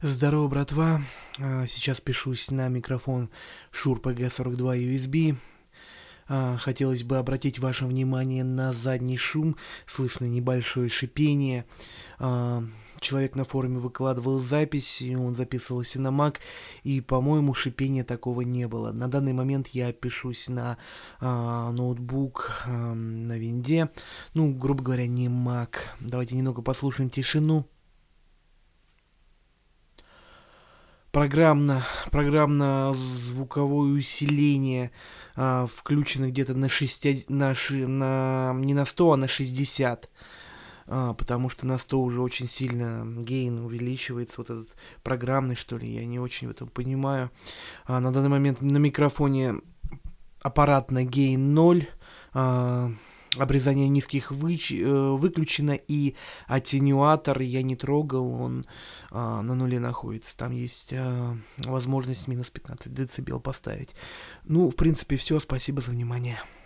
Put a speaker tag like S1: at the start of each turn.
S1: Здорово, братва. Сейчас пишусь на микрофон Shure PG42 USB. Хотелось бы обратить ваше внимание на задний шум. Слышно небольшое шипение. Человек на форуме выкладывал запись, и он записывался на Mac, и, по-моему, шипения такого не было. На данный момент я пишусь на ноутбук на винде. Грубо говоря, не Mac. Давайте немного послушаем тишину. Программно-звуковое усиление включено где-то на 60, не на 100, а на 60. Потому что на 100 уже очень сильно гейн увеличивается, вот этот программный, что ли, я не очень в этом понимаю. На данный момент на микрофоне аппаратно гейн 0, обрезание низких выключено, и аттенюатор я не трогал, он на нуле находится. Там есть возможность минус 15 дБ поставить. В принципе, все. Спасибо за внимание.